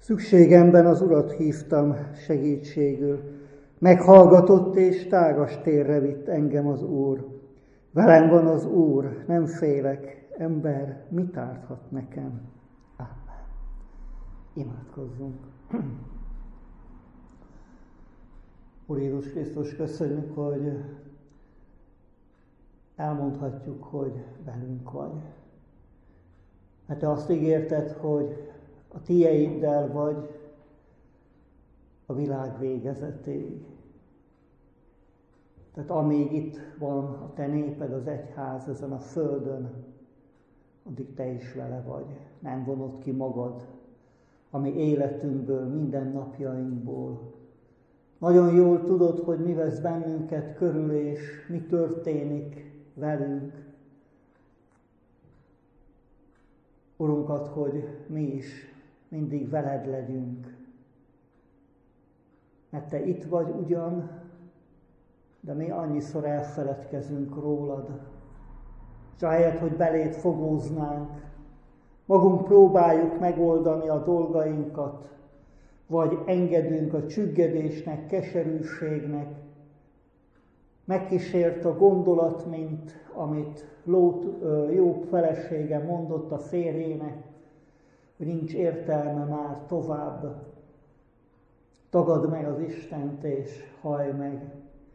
Szükségemben az Urat hívtam segítségül. Meghallgatott és tágas térre vitt engem az Úr. Velem van az Úr, nem félek, ember mit árthat nekem? Amen. Imádkozzunk. Úr Jézus Krisztus, köszönjük, hogy elmondhatjuk, hogy velünk vagy. Mert te azt ígérted, hogy a tieiddel vagy a világ végezetéig. Tehát amíg itt van a te néped, az egyház ezen a földön, addig te is vele vagy. Nem vonod ki magad a mi életünkből, minden napjainkból. Nagyon jól tudod, hogy mi vesz bennünket körül, és mi történik velünk. Urunkat, hogy mi is mindig veled legyünk. Mert te itt vagy ugyan, de mi annyiszor elfeledkezünk rólad. És ahelyett, hogy beléd fogóznánk, magunk próbáljuk megoldani a dolgainkat, vagy engedünk a csüggedésnek, keserűségnek. Megkísért a gondolat, mint amit Lót Jobb felesége mondott a férjének, hogy nincs értelme már tovább. Tagadd meg az Istent és hallj meg.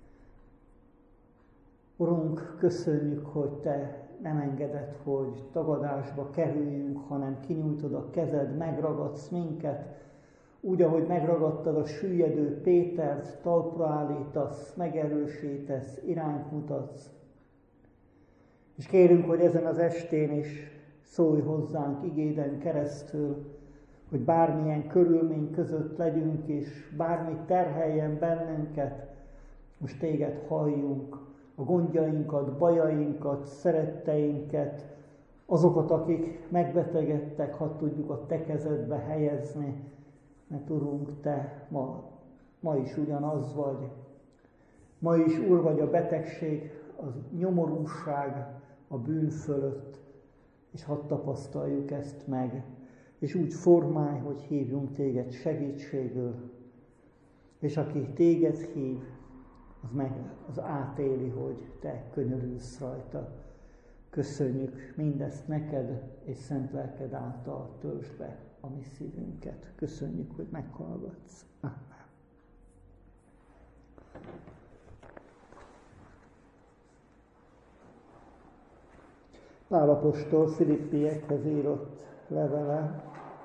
Urunk, köszönjük, hogy te nem engeded, hogy tagadásba kerüljünk, hanem kinyújtod a kezed, megragadsz minket, úgy, ahogy megragadtad a süllyedő Pétert, talpra állítasz, megerősítesz, irányt mutatsz. És kérünk, hogy ezen az estén is szólj hozzánk igéden keresztül, hogy bármilyen körülmény között legyünk, és bármi terheljen bennünket, most téged halljunk, a gondjainkat, bajainkat, szeretteinket, azokat, akik megbetegedtek, ha tudjuk a te kezedbe helyezni, mert Urunk, te ma is ugyanaz vagy. Ma is Úr vagy a betegség, a nyomorúság a bűn fölött, és hadd tapasztaljuk ezt meg, és úgy formálj, hogy hívjunk téged segítségül, és aki téged hív, az átéli, hogy te könyörülsz rajta. Köszönjük mindezt neked, és szent lelked által töltsd be a mi szívünket. Köszönjük, hogy meghallgatsz. Amen. Pál apostol Filippiekhez írott levele,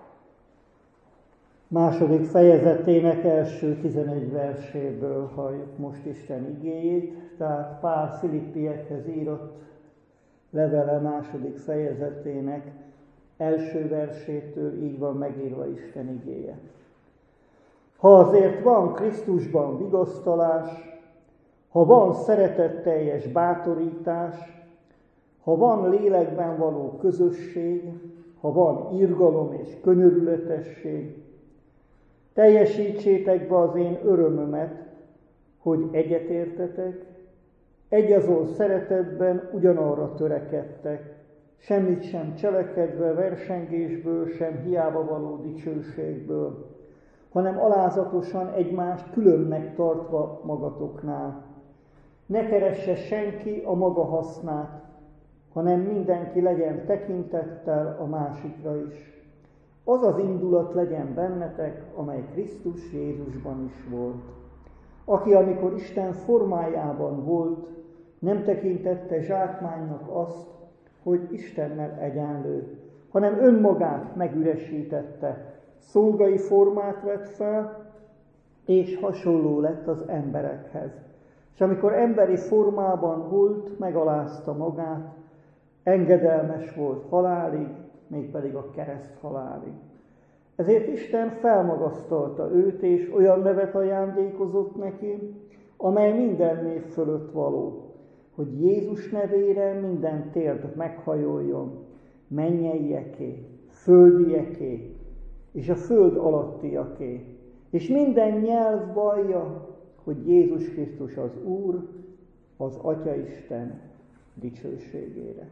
második fejezetének első 11 verséből halljuk most Isten igéjét. Tehát Pál Filippiekhez írott levele második fejezetének első versétől így van megírva Isten igéje. Ha azért van Krisztusban vigasztalás, ha van szeretetteljes bátorítás, ha van lélekben való közösség, ha van irgalom és könyörületesség, teljesítsétek be az én örömömet, hogy egyetértetek, egyazon szeretetben ugyanarra törekedtek, semmit sem cselekedve versengésből, sem hiába való dicsőségből, hanem alázatosan egymást különnek tartva magatoknál. Ne keresse senki a maga hasznát, hanem mindenki legyen tekintettel a másikra is. Az az indulat legyen bennetek, amely Krisztus Jézusban is volt. Aki, amikor Isten formájában volt, nem tekintette zsákmánynak azt, hogy Istennel egyenlő, hanem önmagát megüresítette, szolgai formát vett fel, és hasonló lett az emberekhez. És amikor emberi formában volt, megalázta magát, engedelmes volt halálig, mégpedig a kereszt halálig. Ezért Isten felmagasztalta őt, és olyan nevet ajándékozott neki, amely minden név fölött való, hogy Jézus nevére minden térd meghajoljon, mennyeieké, földieké, és a föld alattiaké, és minden nyelv vallja, hogy Jézus Krisztus az Úr, az Atyaisten dicsőségére.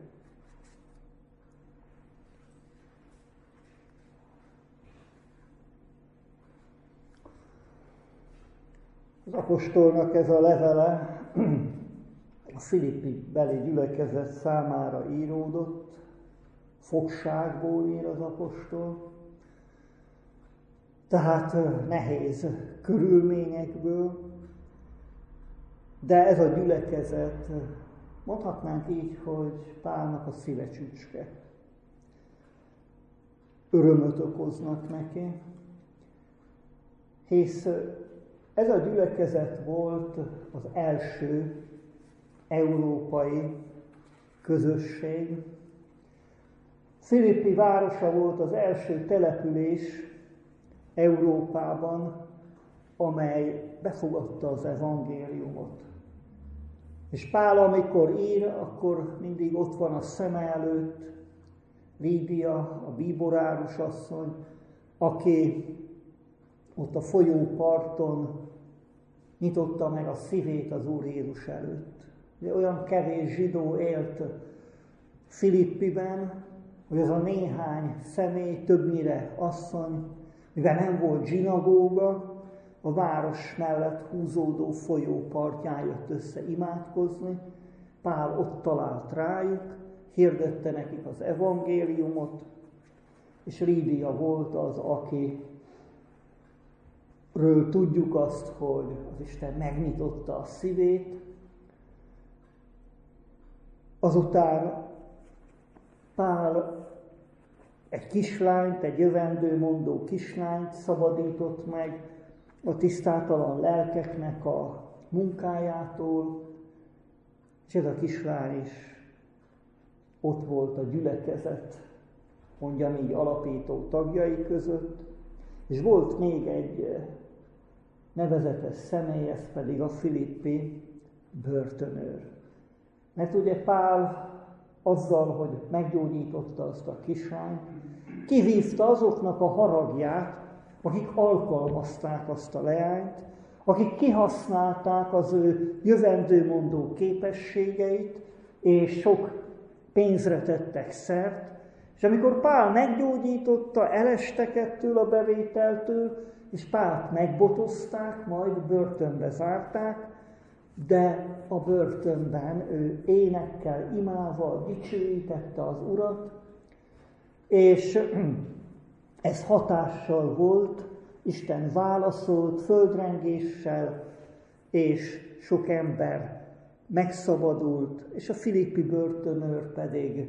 apostolnak ez a levele a Filippi beli gyülekezet számára íródott, fogságból ír az apostol, tehát nehéz körülményekből, de ez a gyülekezet, mondhatnánk így, hogy Pálnak a szíve csücske. Örömöt okoznak neki, hisz ez a gyülekezet volt az első európai közösség. Filippi városa volt az első település Európában, amely befogadta az evangéliumot. És Pál, amikor ír, akkor mindig ott van a szeme előtt Lídia, a bíborárus asszony, aki ott a folyóparton nyitotta meg a szívét az Úr Jézus előtt. Olyan kevés zsidó élt Filippiben, hogy az a néhány személy, többnyire asszony, mivel nem volt zsinagóga, a város mellett húzódó folyó partján jött össze imádkozni. Pál ott talált rájuk, hirdette nekik az evangéliumot, és Lídia volt az, akiről tudjuk azt, hogy az Isten megnyitotta a szívét. Azután Pál egy kislányt, egy jövendőmondó kislányt szabadított meg a tisztátalan lelkeknek a munkájától, és ez a kislány is ott volt a gyülekezet, mondjam így, alapító tagjai között, és volt még egy nevezetes személy, ez pedig a filippi börtönőr. Mert ugye Pál azzal, hogy meggyógyította azt a kislányt, kivívta azoknak a haragját, akik alkalmazták azt a leányt, akik kihasználták az ő jövendőmondó képességeit, és sok pénzre tettek szert, és amikor Pál meggyógyította, elestek ettől a bevételtől, és Pált megbotozták, majd börtönbe zárták, de a börtönben ő énekkel, imával dicsőítette az Urat, és ez hatással volt, Isten válaszolt földrengéssel, és sok ember megszabadult, és a filippi börtönőr pedig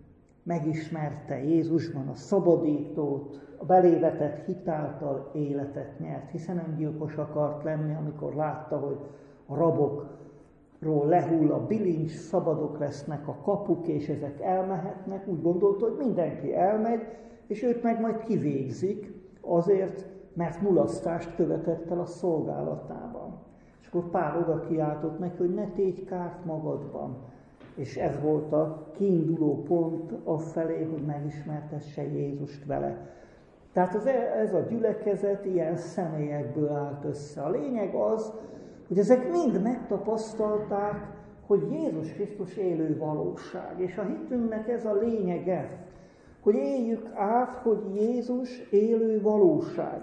megismerte Jézusban a szabadítót, a belévetett hitáltal életet nyert, hiszen öngyilkos akart lenni, amikor látta, hogy a rabokról lehull a bilincs, szabadok lesznek a kapuk, és ezek elmehetnek. Úgy gondolta, hogy mindenki elmegy, és őt meg majd kivégzik azért, mert mulasztást követett el a szolgálatában. És akkor Pál oda kiáltott neki, hogy ne tégy kárt magadban. És ez volt a kiinduló pont afelé, hogy megismertesse Jézust vele. Tehát ez a gyülekezet ilyen személyekből állt össze. A lényeg az, hogy ezek mind megtapasztalták, hogy Jézus Krisztus élő valóság. És a hitünknek ez a lényege, hogy éljük át, hogy Jézus élő valóság.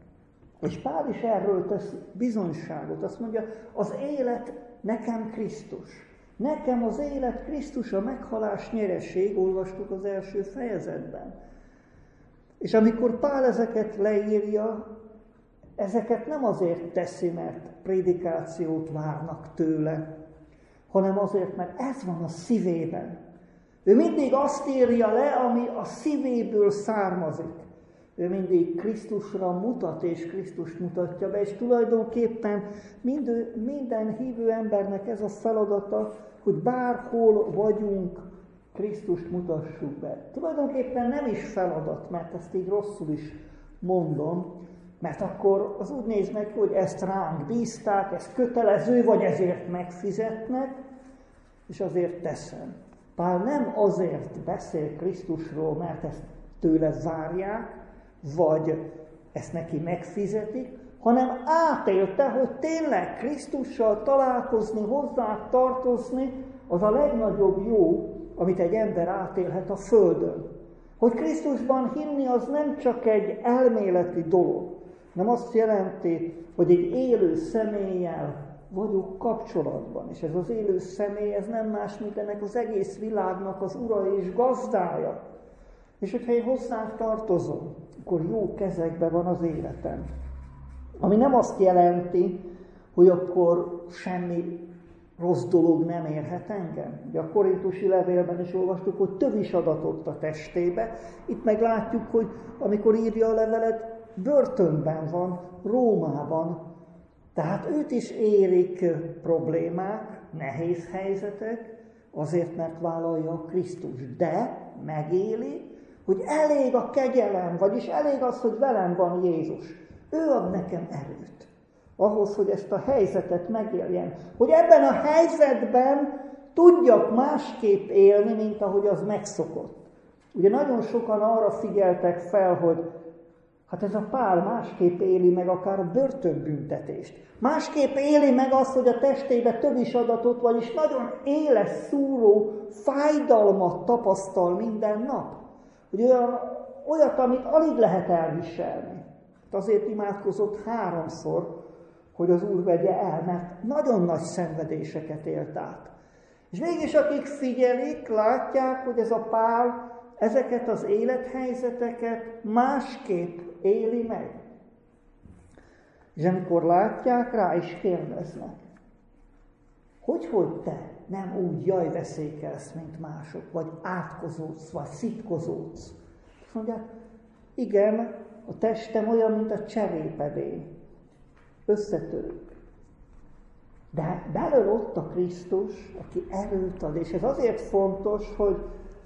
És Pál is erről tesz bizonyságot. Azt mondja, az élet nekem Krisztus. Nekem az élet Krisztus, a meghalás nyereség, olvastuk az első fejezetben. És amikor Pál ezeket leírja, ezeket nem azért teszi, mert prédikációt várnak tőle, hanem azért, mert ez van a szívében. Ő mindig azt írja le, ami a szívéből származik. Ő mindig Krisztusra mutat, és Krisztust mutatja be, és tulajdonképpen minden hívő embernek ez a feladata, hogy bárhol vagyunk, Krisztust mutassuk be. Tulajdonképpen nem is feladat, mert ezt így rosszul is mondom, mert akkor az úgy néz meg, hogy ezt ránk bízták, ez kötelező, vagy ezért megfizetnek, és azért teszem. Pál nem azért beszél Krisztusról, mert ezt tőle várják, vagy ezt neki megfizetik, hanem átélte, hogy tényleg Krisztussal találkozni, hozzá tartozni, az a legnagyobb jó, amit egy ember átélhet a Földön. Hogy Krisztusban hinni, az nem csak egy elméleti dolog, Nem azt jelenti, hogy egy élő személlyel vagyok kapcsolatban. És ez az élő személy, ez nem más, mint ennek az egész világnak az ura és gazdája. És hogyha én hozzánk tartozom, akkor jó kezekben van az életem. Ami nem azt jelenti, hogy akkor semmi rossz dolog nem érhet engem. Ugye a korintusi levélben is olvastuk, hogy tövis adatott a testébe. Itt meg látjuk, hogy amikor írja a levelet, börtönben van, Rómában. Tehát őt is érik problémák, nehéz helyzetek, azért, mert vállalja a Krisztus. De megéli, hogy elég a kegyelem, vagyis elég az, hogy velem van Jézus. Ő ad nekem erőt. Ahhoz, hogy ezt a helyzetet megéljen. Hogy ebben a helyzetben tudjak másképp élni, mint ahogy az megszokott. Ugye nagyon sokan arra figyeltek fel, hogy hát ez a Pál másképp éli meg akár a börtönbüntetést. Másképp éli meg azt, hogy a testébe tövis adatot, vagyis nagyon éles, szúró fájdalmat tapasztal minden nap. Hogy olyat, amit alig lehet elviselni. Azért imádkozott 3-szor, hogy az Úr vegye el, mert nagyon nagy szenvedéseket élt át. És mégis akik figyelik, látják, hogy ez a Pál ezeket az élethelyzeteket másképp éli meg. És amikor látják, rá is kérdeznek. Hogy te nem úgy jajveszékelsz, mint mások, vagy átkozódsz, vagy szitkozódsz? Azt mondják, igen, a testem olyan, mint a cserépedény. Összetörük. De belül ott a Krisztus, aki erőt ad, és ez azért fontos, hogy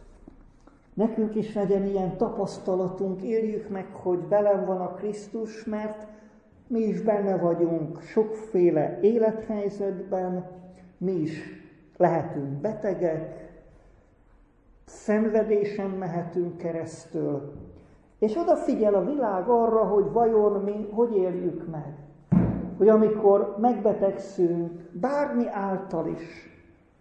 nekünk is legyen ilyen tapasztalatunk, éljük meg, hogy velem van a Krisztus, mert mi is benne vagyunk sokféle élethelyzetben, mi is lehetünk betegek, szenvedésen mehetünk keresztül, és odafigyel a világ arra, hogy vajon mi hogy éljük meg. Hogy amikor megbetegszünk, bármi által is,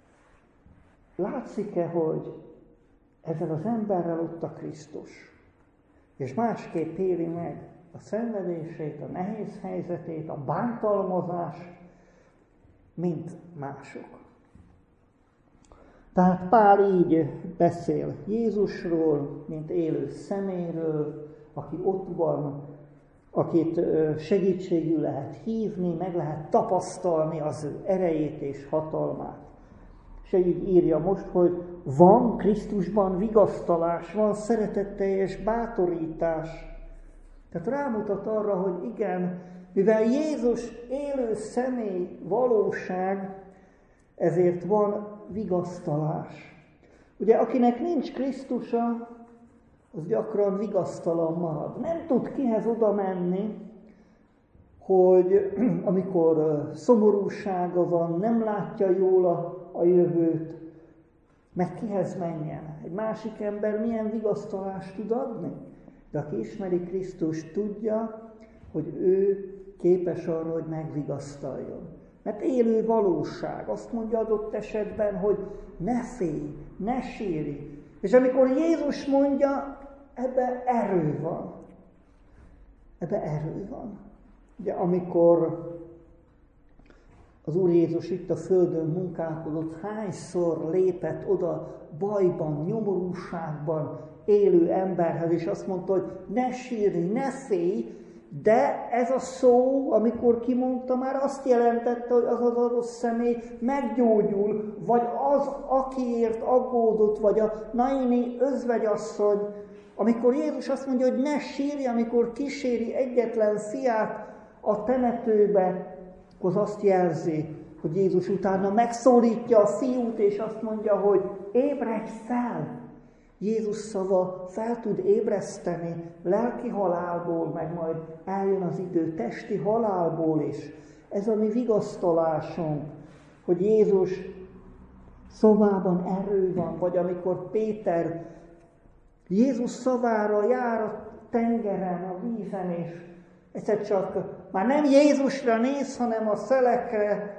látszik-e, hogy ezzel az emberrel ott a Krisztus, és másképp éli meg a szenvedését, a nehéz helyzetét, a bántalmazást, mint mások. Tehát Pál így beszél Jézusról, mint élő személyről, aki ott van, akit segítségül lehet hívni, meg lehet tapasztalni az ő erejét és hatalmát. És így írja most, hogy van Krisztusban vigasztalás, van szeretetteljes bátorítás. Tehát rámutat arra, hogy igen, mivel Jézus élő személy, valóság, ezért van vigasztalás. Ugye, akinek nincs Krisztusa, az gyakran vigasztalan marad. Nem tud kihez oda menni, hogy amikor szomorúsága van, nem látja jól a jövőt, meg kihez menjen. Egy másik ember milyen vigasztalást tud adni? De aki ismeri Krisztust, tudja, hogy ő képes arra, hogy megvigasztaljon. Mert élő valóság. Azt mondja adott esetben, hogy ne félj, ne sírj. És amikor Jézus mondja, ebben erő van. Ebben erő van. Ugye amikor az Úr Jézus itt a földön munkálkodott, hányszor lépett oda bajban, nyomorúságban élő emberhez, és azt mondta, hogy ne sírj, ne félj, de ez a szó, amikor kimondta, már azt jelentette, hogy az az adott személy meggyógyul, vagy az, akiért aggódott, vagy a Naini özvegyasszony, amikor Jézus azt mondja, hogy ne sírj, amikor kíséri egyetlen fiát a temetőbe, akkor az azt jelzi, hogy Jézus utána megszólítja a fiút, és azt mondja, hogy ébredj fel! Jézus szava fel tud ébreszteni lelki halálból, meg majd eljön az idő testi halálból is. Ez a mi vigasztalásunk, hogy Jézus szavában erő van, vagy amikor Péter Jézus szavára jár a tengeren, a vízen, és egyszer csak már nem Jézusra néz, hanem a szelekre,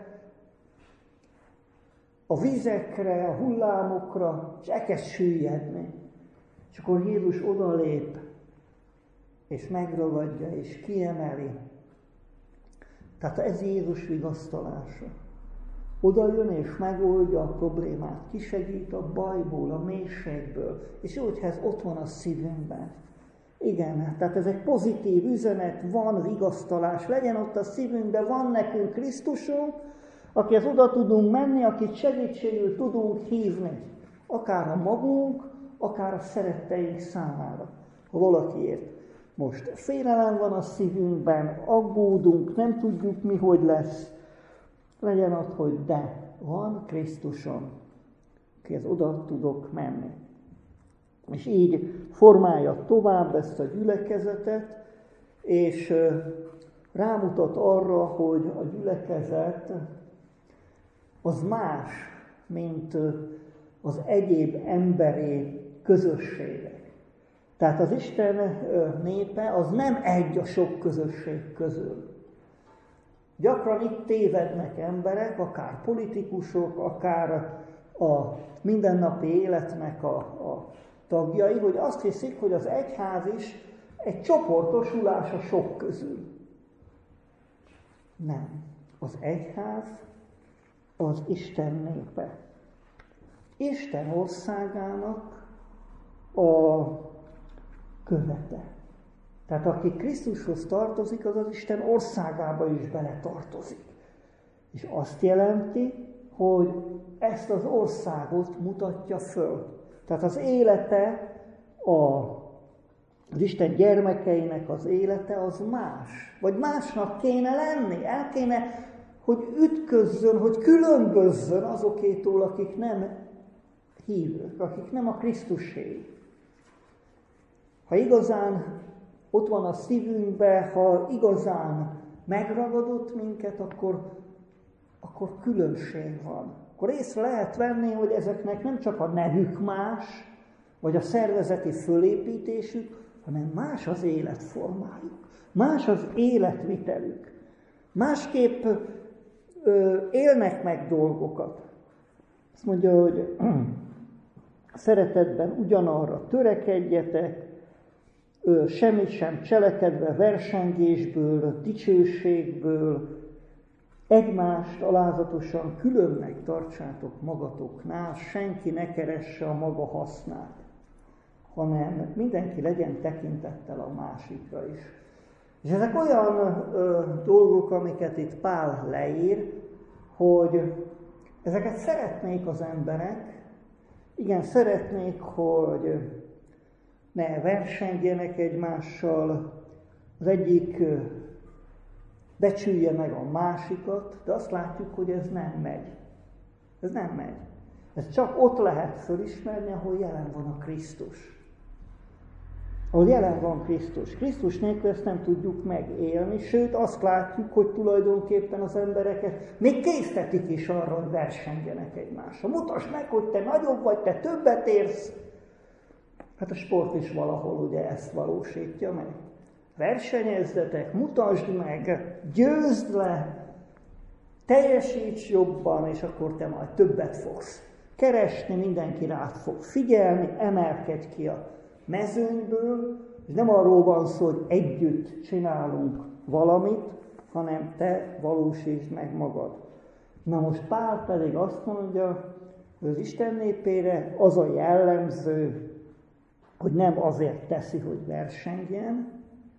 a vizekre, a hullámokra, és elkezd süllyedni. És akkor Jézus odalép, és megragadja, és kiemeli. Tehát ez Jézus vigasztalása. Oda jön és megoldja a problémát, kisegít a bajból, a mélységből, és úgy, ez ott van a szívünkben. Igen, tehát ez egy pozitív üzenet, van vigasztalás, legyen ott a szívünkben, van nekünk Krisztusunk, akihez oda tudunk menni, akit segítségül tudunk hívni, akár a magunk, akár a szeretteink számára, ha valakiért. Most félelem van a szívünkben, aggódunk, nem tudjuk mi, hogy lesz. Legyen ott, hogy de, van Krisztusom, akihez oda tudok menni. És így formálja tovább ezt a gyülekezetet, és rámutat arra, hogy a gyülekezet az más, mint az egyéb emberi közösségek. Tehát az Isten népe az nem egy a sok közösség közül. Gyakran itt tévednek emberek, akár politikusok, akár a mindennapi életnek a tagjai, hogy azt hiszik, hogy az egyház is egy csoportosulás a sok közül. Nem. Az egyház az Isten népe. Isten országának a követe. Tehát aki Krisztushoz tartozik, az az Isten országába is beletartozik. És azt jelenti, hogy ezt az országot mutatja föl. Tehát az élete, az Isten gyermekeinek az élete az más. Vagy másnak kéne lenni, el kéne, hogy ütközzön, hogy különbözzön azokétól, akik nem hívők, akik nem a Krisztuséi. Ha igazán ott van a szívünkben, ha igazán megragadott minket, akkor különbség van. Akkor észre lehet venni, hogy ezeknek nem csak a nevük más, vagy a szervezeti fölépítésük, hanem más az életformájuk, más az életvitelük. Másképp élnek meg dolgokat. Azt mondja, hogy szeretetben ugyanarra törekedjetek, semmit sem cselekedve versengésből, dicsőségből, egymást alázatosan különnek tartsátok magatoknál, senki ne keresse a maga hasznát, hanem mindenki legyen tekintettel a másikra is. És ezek olyan dolgok, amiket itt Pál leír, hogy ezeket szeretnék az emberek, igen, szeretnék, hogy ne versengjenek egymással, az egyik becsülje meg a másikat, de azt látjuk, hogy ez nem megy. Ez nem megy. Ez csak ott lehet fölismerni, ahol jelen van a Krisztus. Ahol jelen van Krisztus. Krisztus nélkül ezt nem tudjuk megélni, sőt azt látjuk, hogy tulajdonképpen az embereket még késztetik is arra, hogy versengjenek egymással. Mutasd meg, hogy te nagyobb vagy, te többet érsz. Hát a sport is valahol ugye ezt valósítja meg. Versenyezzetek, mutasd meg, győzd le, teljesíts jobban, és akkor te majd többet fogsz keresni, mindenki rád fog figyelni, emelkedj ki a mezőnyből, és nem arról van szó, hogy együtt csinálunk valamit, hanem te valósítsd meg magad. Na most Pál pedig azt mondja, hogy az Isten népére az a jellemző, hogy nem azért teszi, hogy versengjen.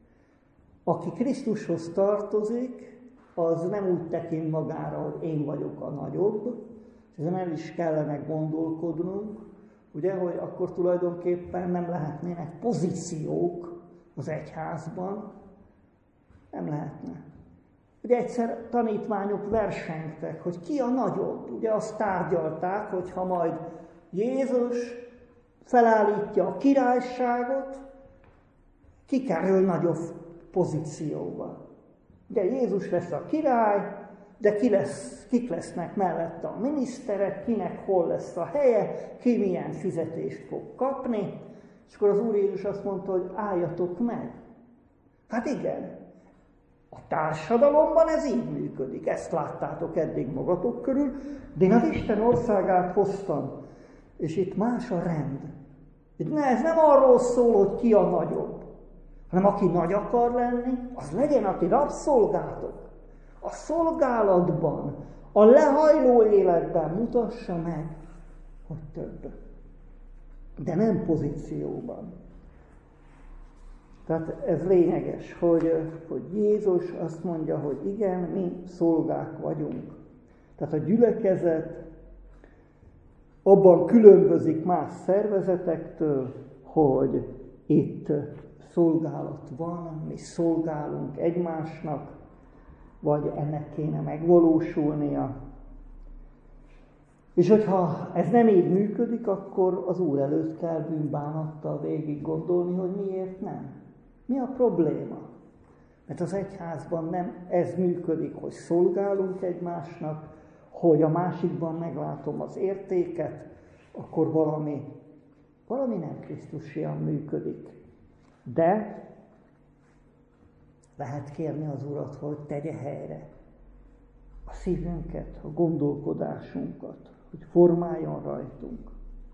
Aki Krisztushoz tartozik, az nem úgy tekint magára, hogy én vagyok a nagyobb, és ezen el is kellene gondolkodnunk, ugye, hogy akkor tulajdonképpen nem lehetnének pozíciók az egyházban, nem lehetne. Ugye egyszer tanítványok versengtek, hogy ki a nagyobb. Ugye azt tárgyalták, hogy ha majd Jézus felállítja a királyságot, ki kerül nagyobb pozícióba. Ugye Jézus lesz a király, de kik lesznek mellette a miniszterek, kinek hol lesz a helye, ki milyen fizetést fog kapni. És akkor az Úr Jézus azt mondta, hogy álljatok meg. Hát igen, a társadalomban ez így működik, ezt láttátok eddig magatok körül, de én az Isten országát hoztam, és itt más a rend. Ez nem arról szól, hogy ki a nagyobb, hanem aki nagy akar lenni, az legyen a ti rabszolgátok. A szolgálatban, a lehajló életben mutassa meg, hogy több. De nem pozícióban. Tehát ez lényeges, hogy Jézus azt mondja, hogy igen, mi szolgák vagyunk. Tehát a gyülekezet abban különbözik más szervezetektől, hogy itt szolgálat van, mi szolgálunk egymásnak, vagy ennek kéne megvalósulnia. És hogyha ez nem így működik, akkor az Úr előtt kell bűnbánattal végig gondolni, hogy miért nem. Mi a probléma? Mert az egyházban nem ez működik, hogy szolgálunk egymásnak, hogy a másikban meglátom az értéket, akkor valami nem Krisztusian működik. De lehet kérni az Urat, hogy tegye helyre a szívünket, a gondolkodásunkat, hogy formáljon rajtunk.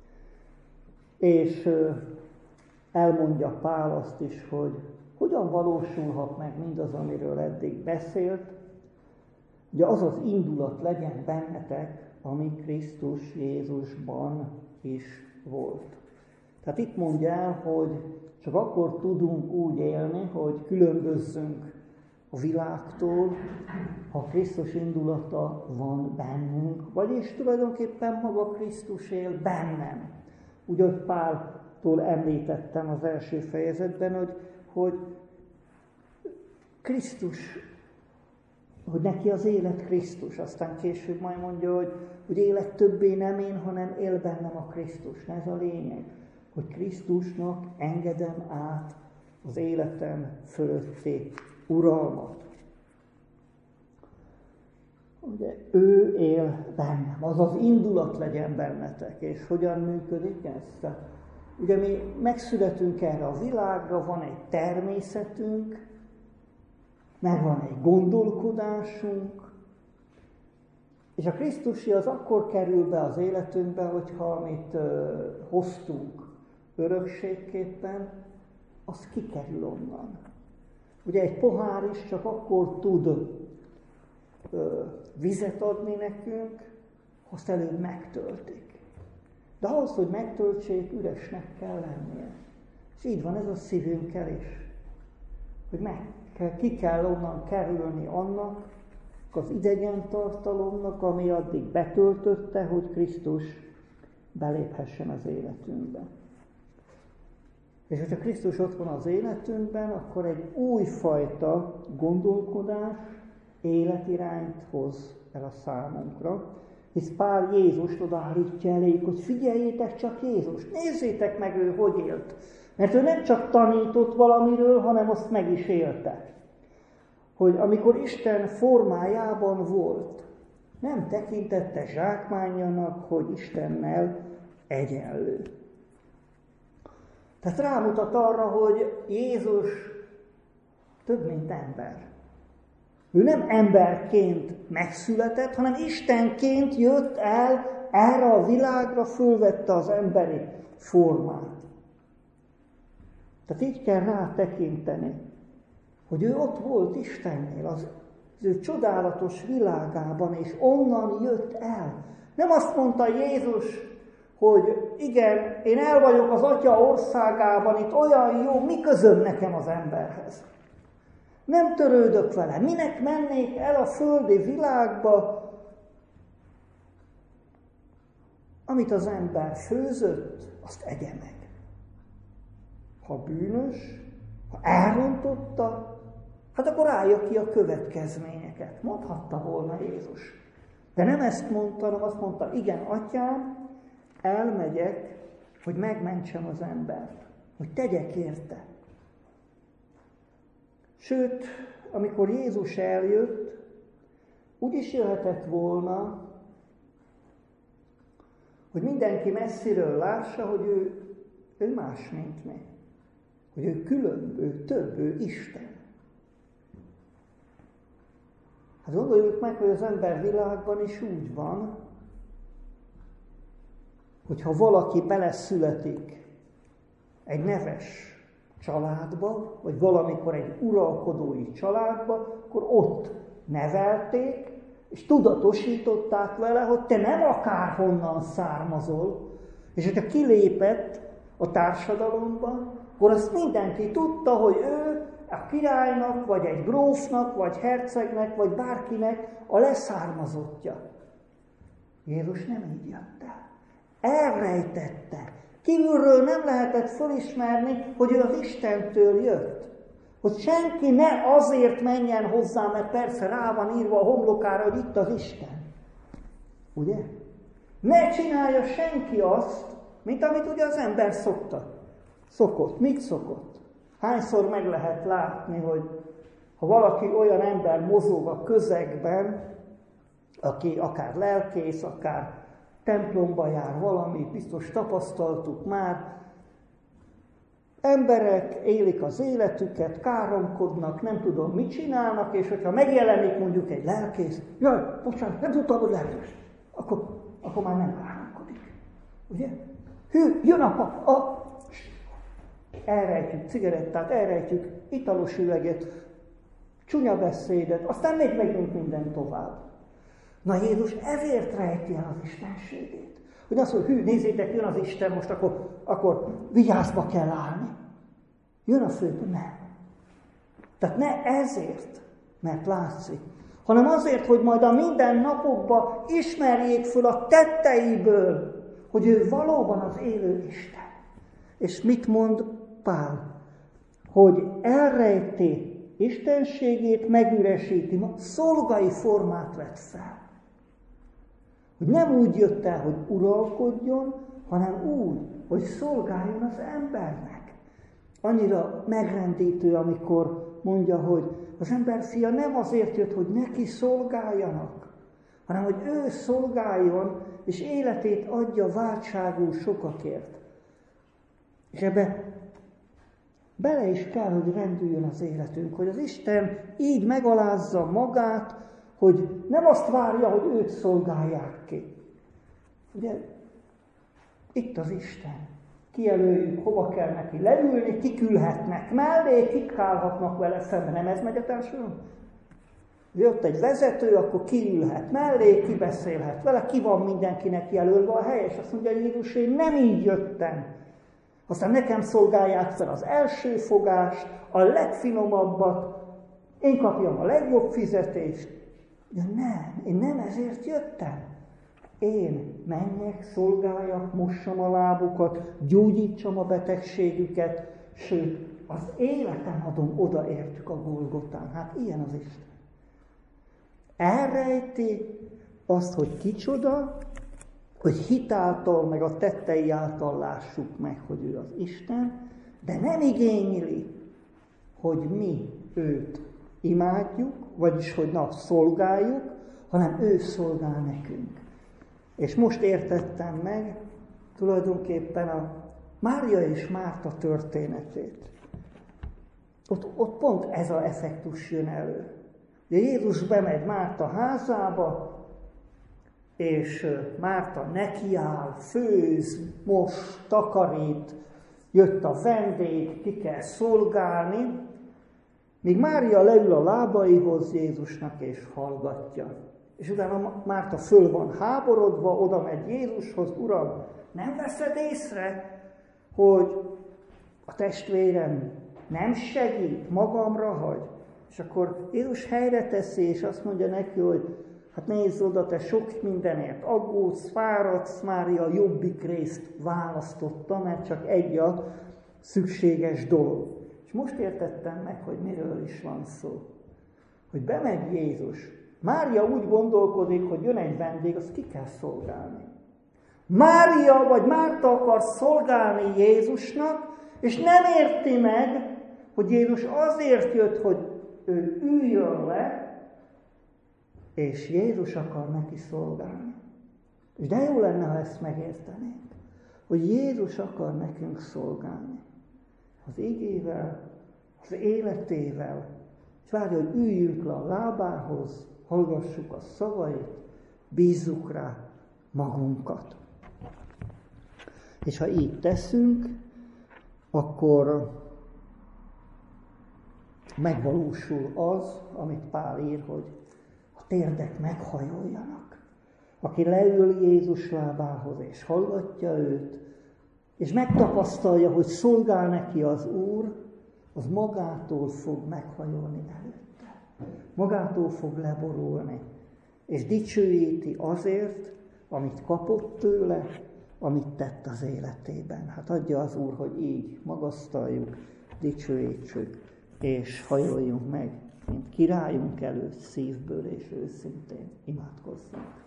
És elmondja Pál azt is, hogy hogyan valósulhat meg mindaz, amiről eddig beszélt, ugye az az indulat legyen bennetek, ami Krisztus Jézusban is volt. Tehát itt mondja el, hogy csak akkor tudunk úgy élni, hogy különbözzünk a világtól, ha Krisztus indulata van bennünk, vagyis tulajdonképpen maga Krisztus él bennem. Úgy, hogy Páltól említettem az első fejezetben, hogy Krisztus, hogy neki az élet Krisztus, aztán később majd mondja, hogy élet többé nem én, hanem él bennem a Krisztus. Ez a lényeg, hogy Krisztusnak engedem át az életem fölötti uralmat. Ugye ő él bennem, az az indulat legyen bennetek, és hogyan működik ez? Ugye mi megszületünk erre a világra, van egy természetünk, meg van egy gondolkodásunk, és a Krisztusi az akkor kerül be az életünkbe, hogyha amit hoztunk örökségképpen, az kikerül onnan. Ugye egy pohár is csak akkor tud vizet adni nekünk, azt előbb megtöltik. De ahhoz, hogy megtöltsék, üresnek kell lennie. És így van ez a szívünkkel is. Hogy ki kell onnan kerülni annak, az idegen tartalomnak, ami addig betöltötte, hogy Krisztus beléphessen az életünkbe. És hogyha Krisztus ott van az életünkben, akkor egy újfajta gondolkodás, életirányt hoz el a számunkra, hisz Pál Jézust odaállítja eléjük, hogy figyeljétek csak Jézust, nézzétek meg ő, hogy élt. Mert ő nem csak tanított valamiről, hanem azt meg is élte. Hogy amikor Isten formájában volt, nem tekintette zsákmányanak, hogy Istennel egyenlő. Tehát rámutat arra, hogy Jézus több, mint ember. Ő nem emberként megszületett, hanem Istenként jött el erre a világra, fölvette az emberi formát. Tehát így kell rá tekinteni, hogy ő ott volt Istennél, az ő csodálatos világában, és onnan jött el. Nem azt mondta Jézus, hogy igen, én el vagyok az Atya országában, itt olyan jó, mi közöm nekem az emberhez? Nem törődök vele. Minek mennék el a földi világba, amit az ember főzött, azt egye meg. Ha bűnös, ha elrontotta, hát akkor állja ki a következményeket. Mondhatta volna Jézus. De nem ezt mondta, hanem azt mondta, igen, Atyám, elmegyek, hogy megmentsem az embert, hogy tegyek érte. Sőt, amikor Jézus eljött, úgy is jöhetett volna, hogy mindenki messziről lássa, hogy ő más, mint mi. Hogy ő külön, ő több, ő Isten. Hát gondoljuk meg, hogy az ember világban is úgy van, hogyha valaki beleszületik egy neves családba, vagy valamikor egy uralkodói családba, akkor ott nevelték, és tudatosították vele, hogy te nem akárhonnan származol, és hogyha kilépett a társadalomba, akkor azt mindenki tudta, hogy ő a királynak, vagy egy grófnak, vagy hercegnek, vagy bárkinek a leszármazottja. Jézus nem így jött el. Elrejtette. Kívülről nem lehetett felismerni, hogy ő az Istentől jött. Hogy senki ne azért menjen hozzá, mert persze rá van írva a homlokára, hogy itt az Isten. Ugye? Ne csinálja senki azt, mint amit ugye az ember szokott. Mit szokott? Hányszor meg lehet látni, hogy ha valaki olyan ember mozog a közegben, aki akár lelkész, akár templomba jár valami, biztos tapasztaltuk már, emberek élik az életüket, káromkodnak, nem tudom mit csinálnak, és hogyha megjelenik mondjuk egy lelkész, jaj, bocsánat, nem tudtam, hogy lelkész, akkor már nem káromkodik. Ugye? Hű, jön a pap, elrejtjük cigarettát, elrejtjük italos üveget, csúnya beszédet, aztán még megyünk minden tovább. Na Jézus ezért rejti el az istenségét. Hogy azt mondja, hű, nézzétek, jön az Isten, most akkor vigyázba kell állni. Jön a főbb, nem. Tehát ne ezért, mert látszik, hanem azért, hogy majd a mindennapokban ismerjék föl a tetteiből, hogy ő valóban az élő Isten. És mit mond Pál? Hogy elrejti istenségét, megüresíti, szolgai formát vett fel. Hogy nem úgy jött el, hogy uralkodjon, hanem úgy, hogy szolgáljon az embernek. Annyira megrendítő, amikor mondja, hogy az emberfia nem azért jött, hogy neki szolgáljanak, hanem hogy ő szolgáljon, és életét adja váltságul sokakért. És ebbe bele is kell, hogy rendüljön az életünk, hogy az Isten így megalázza magát, hogy nem azt várja, hogy őt szolgálják ki. Ugye, itt az Isten. Kijelöljük, hova kell neki leülni, kik ülhetnek mellé, kik állhatnak vele szemben. Nem ez megy a társadalom? Jött egy vezető, akkor ki ülhet mellé, ki beszélhet vele, ki van mindenkinek jelölve a hely, és azt mondja Jézus, én nem így jöttem. Aztán nekem szolgálják fel az első fogást, a legfinomabbat, én kapjam a legjobb fizetést. De nem, én nem ezért jöttem. Én menjek, szolgáljak, mossam a lábukat, gyógyítsam a betegségüket, sőt, az életem adom oda értük a Golgotán. Hát ilyen az Isten. Elrejti azt, hogy kicsoda, hogy hitáltal, meg a tettei által lássuk meg, hogy ő az Isten, de nem igényli, hogy mi őt imádjuk, vagyis, hogy szolgáljuk, hanem ő szolgál nekünk. És most értettem meg tulajdonképpen a Mária és Márta történetét. Ott pont ez az effektus jön elő. Ugye Jézus bemegy Márta házába, és Márta nekiáll, főz, mos, takarít, jött a vendég, ki kell szolgálni, míg Mária leül a lábaihoz Jézusnak és hallgatja. És utána Márta föl van háborodva, oda megy Jézushoz, Uram, nem veszed észre, hogy a testvérem nem segít, magamra hagy? És akkor Jézus helyre teszi, és azt mondja neki, hogy hát nézz oda, te sok mindenért aggódsz, fáradsz, Mária a jobbik részt választotta, mert csak egy a szükséges dolog. És most értettem meg, hogy miről is van szó. Hogy bemegy Jézus. Mária úgy gondolkodik, hogy jön egy vendég, azt ki kell szolgálni. Mária vagy Márta akar szolgálni Jézusnak, és nem érti meg, hogy Jézus azért jött, hogy ő üljön le, és Jézus akar neki szolgálni. És de jó lenne, ha ezt megértenénk, hogy Jézus akar nekünk szolgálni. Az igével, az életével, és várja, hogy üljünk le a lábához, hallgassuk a szavait, bízzuk rá magunkat. És ha így teszünk, akkor megvalósul az, amit Pál ír, hogy a térdek meghajoljanak. Aki leül Jézus lábához, és hallgatja őt, és megtapasztalja, hogy szolgál neki az Úr, az magától fog meghajolni előtte. Magától fog leborulni, és dicsőíti azért, amit kapott tőle, amit tett az életében. Hát adja az Úr, hogy így magasztaljuk, dicsőítsük, és hajoljunk meg, mint királyunk előtt szívből és őszintén imádkozzunk.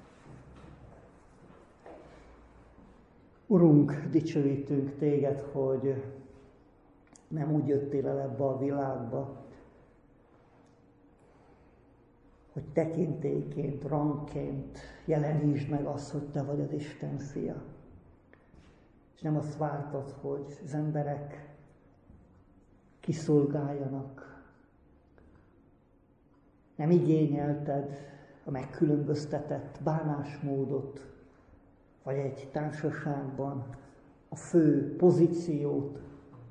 Urunk, dicsőítünk téged, hogy nem úgy jöttél el ebbe a világba, hogy tekintélyként, rangként jelenítsd meg azt, hogy te vagy az Isten fia. És nem azt vártad, hogy az emberek kiszolgáljanak. Nem igényelted a megkülönböztetett bánásmódot, vagy egy társaságban a fő pozíciót,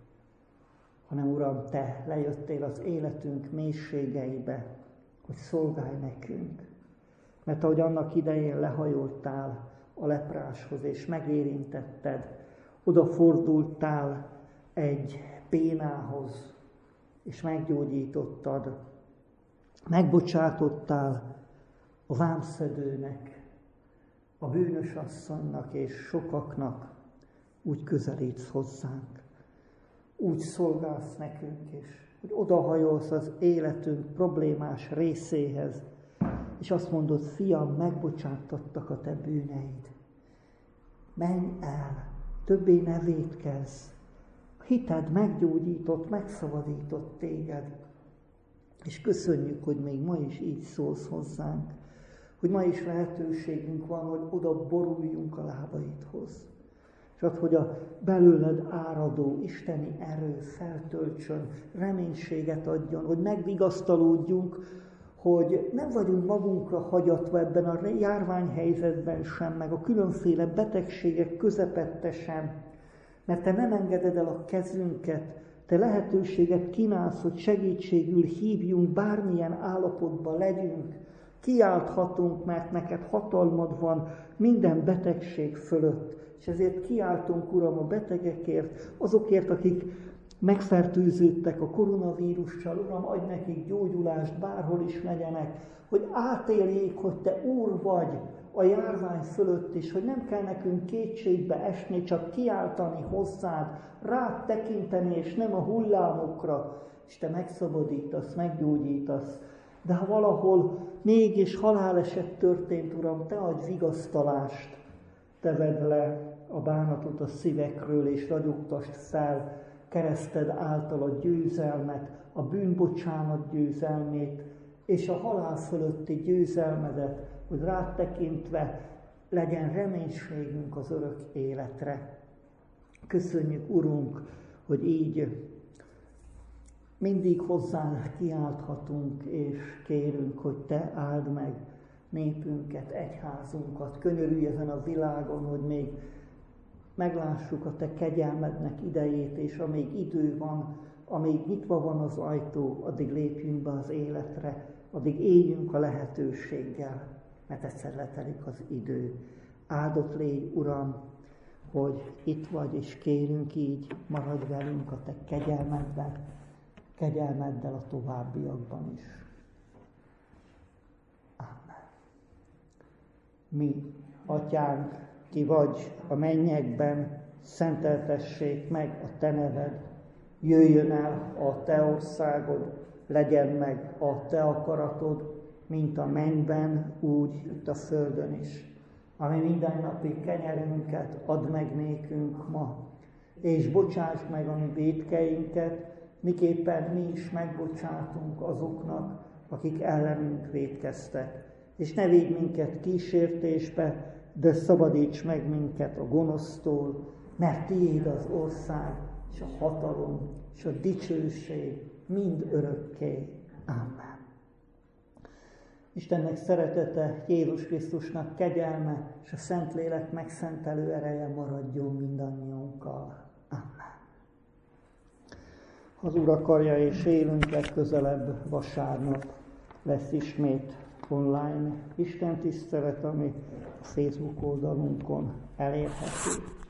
hanem Uram, te lejöttél az életünk mélységeibe, hogy szolgálj nekünk. Mert ahogy annak idején lehajoltál a lepráshoz, és megérintetted, odafordultál egy bénához, és meggyógyítottad, megbocsátottál a vámszedőnek, a bűnös asszonynak és sokaknak, úgy közelítsz hozzánk, úgy szolgálsz nekünk is, hogy odahajolsz az életünk problémás részéhez, és azt mondod, fiam, megbocsáttattak a te bűneid. Menj el, többé ne vétkezz. A hited meggyógyított, megszabadított téged. És köszönjük, hogy még ma is így szólsz hozzánk, hogy ma is lehetőségünk van, hogy oda boruljunk a lábaidhoz. És add, hogy a belőled áradó isteni erő feltöltsön, reménységet adjon, hogy megvigasztalódjunk, hogy nem vagyunk magunkra hagyatva ebben a járványhelyzetben sem, meg a különféle betegségek közepette sem, mert te nem engeded el a kezünket, te lehetőséget kínálsz, hogy segítségül hívjunk, bármilyen állapotban legyünk, kiálthatunk, mert neked hatalmad van minden betegség fölött, és ezért kiáltunk, Uram, a betegekért, azokért, akik megfertőződtek a koronavírussal, Uram, adj nekik gyógyulást, bárhol is legyenek, hogy átéljék, hogy te Úr vagy a járvány fölött is, hogy nem kell nekünk kétségbe esni, csak kiáltani hozzád, rád tekinteni, és nem a hullámokra, és te megszabadítasz, meggyógyítasz. De ha valahol mégis haláleset történt, Uram, te adj vigasztalást, te vedd le a bánatot a szívekről, és ragyogtasd fel kereszted által a győzelmet, a bűnbocsánat győzelmét, és a halál fölötti győzelmedet, hogy rád tekintve legyen reménységünk az örök életre. Köszönjük, Urunk, hogy így mindig hozzánk kiálthatunk, és kérünk, hogy te áld meg népünket, egyházunkat, könyörülj ezen a világon, hogy még meglássuk a te kegyelmednek idejét, és amíg idő van, amíg nyitva van az ajtó, addig lépjünk be az életre, addig éljünk a lehetőséggel, mert egyszer letelik az idő. Áldott légy, Uram, hogy itt vagy, és kérünk így, maradj velünk a te kegyelmeddel a továbbiakban is. Amen. Mi, Atyánk, ki vagy a mennyekben, szenteltessék meg a te neved, jöjjön el a te országod, legyen meg a te akaratod, mint a mennyben, úgy itt a földön is. Ami mindennapi kenyerünket add meg nékünk ma, és bocsáss meg a mi vétkeinket, miképpen mi is megbocsátunk azoknak, akik ellenünk vétkeztek. És ne védj minket kísértésbe, de szabadíts meg minket a gonosztól, mert tiéd az ország, és a hatalom, és a dicsőség mind örökké. Amen. Istennek szeretete, Jézus Krisztusnak kegyelme, és a Szentlélek megszentelő ereje maradjon mindannyiunkkal. Amen. Az Úr akarja és élünk, legközelebb vasárnap lesz ismét online istentisztelet, ami a Facebook oldalunkon elérhető.